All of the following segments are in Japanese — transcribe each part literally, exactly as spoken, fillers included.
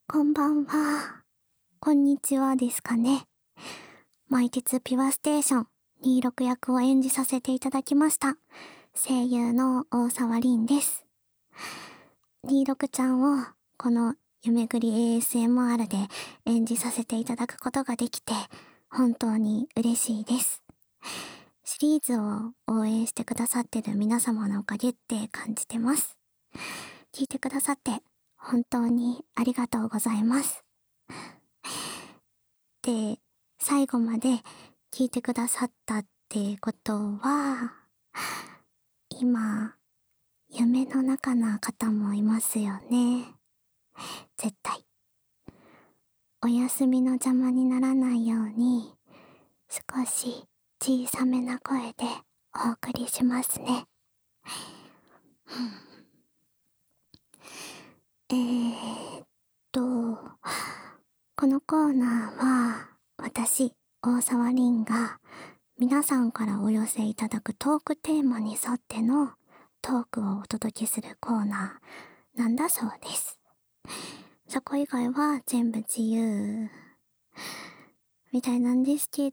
こんばんは。こんにちはですかね。毎月ピュアステーションにじゅうろく役を演じさせていただきました。声優の大沢凛です。にじゅうろくちゃんをこの夢ぐり エーエスエムアール で演じさせていただくことができて本当に嬉しいです。シリーズを応援してくださってる皆様のおかげって感じてます。聞いてくださって本当にありがとうございます。で、最後まで聞いてくださったってことは、今、夢の中な方もいますよね。絶対。お休みの邪魔にならないように、少し小さめな声でお送りしますね。えーっと、このコーナーは、私、大沢凛が皆さんからお寄せいただくトークテーマに沿ってのトークをお届けするコーナーなんだそうです。そこ以外は全部自由みたいなんですけど、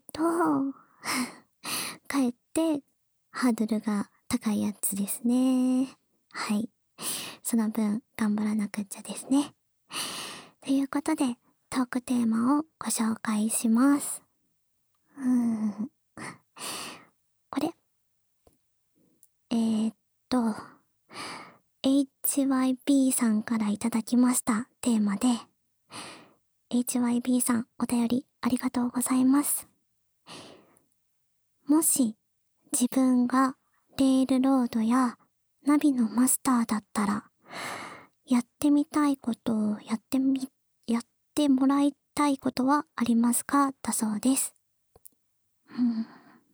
かえってハードルが高いやつですね。はい。その分頑張らなくっちゃですね。ということでトークテーマをご紹介します。うーん。これ。えー、っと、エイチワイビー さんからいただきましたテーマで、エイチワイビー さんお便りありがとうございます。もし自分がレールロードやナビのマスターだったら、やってみたいことをやってみ、やってもらいたいことはありますか？だそうです。うん。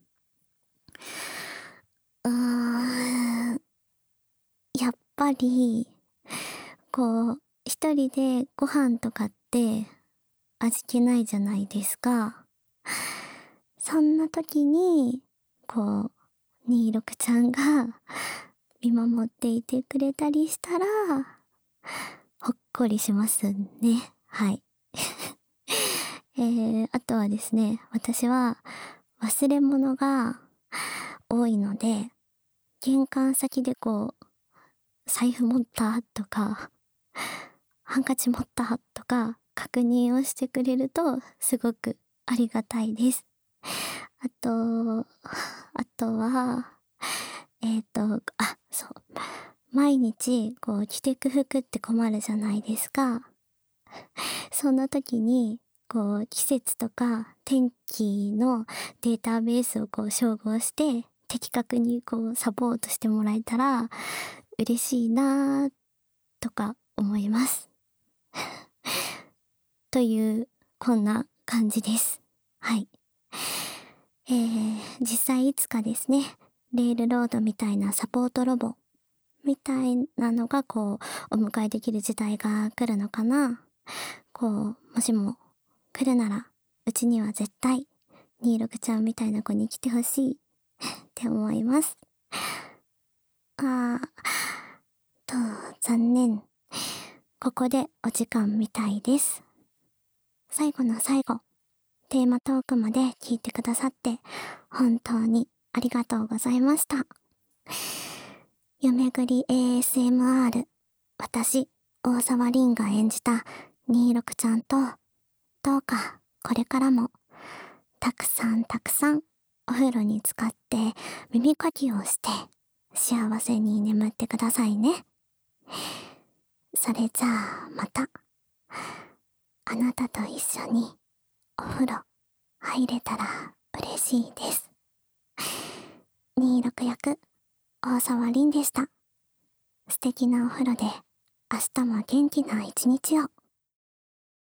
うーん。やっぱり、こう、一人でご飯とかって味気ないじゃないですか。そんな時に、こう、にじゅうろくちゃんが見守っていてくれたりしたら、ほっこりしますね。はい。えー、あとはですね、私は忘れ物が多いので、玄関先でこう、財布持ったとか、ハンカチ持ったとか、確認をしてくれるとすごくありがたいです。あと、あとは、えっと、あ、そう。毎日、こう、着てく服って困るじゃないですか。そんな時に、こう、季節とか天気のデータベースをこう、照合して、的確にこう、サポートしてもらえたら、嬉しいなぁ、とか思います。という、こんな感じです。はい。えー、実際いつかですね、レールロードみたいなサポートロボみたいなのがこう、お迎えできる時代が来るのかな。こう、もしも来るなら、うちには絶対、にじゅうろくちゃんみたいな子に来てほしいって思います。あー、と、残念。ここでお時間みたいです。最後の最後、テーマトークまで聞いてくださって本当にありがとうございました。夢ぐり エーエスエムアール、私、大沢凛が演じたにじゅうろくちゃんと、どうかこれからもたくさんたくさんお風呂に浸かって耳かきをして幸せに眠ってくださいね。それじゃあまた、あなたと一緒にお風呂入れたら嬉しいです。にじゅうろく役、大沢凛でした。素敵なお風呂で明日も元気な一日を。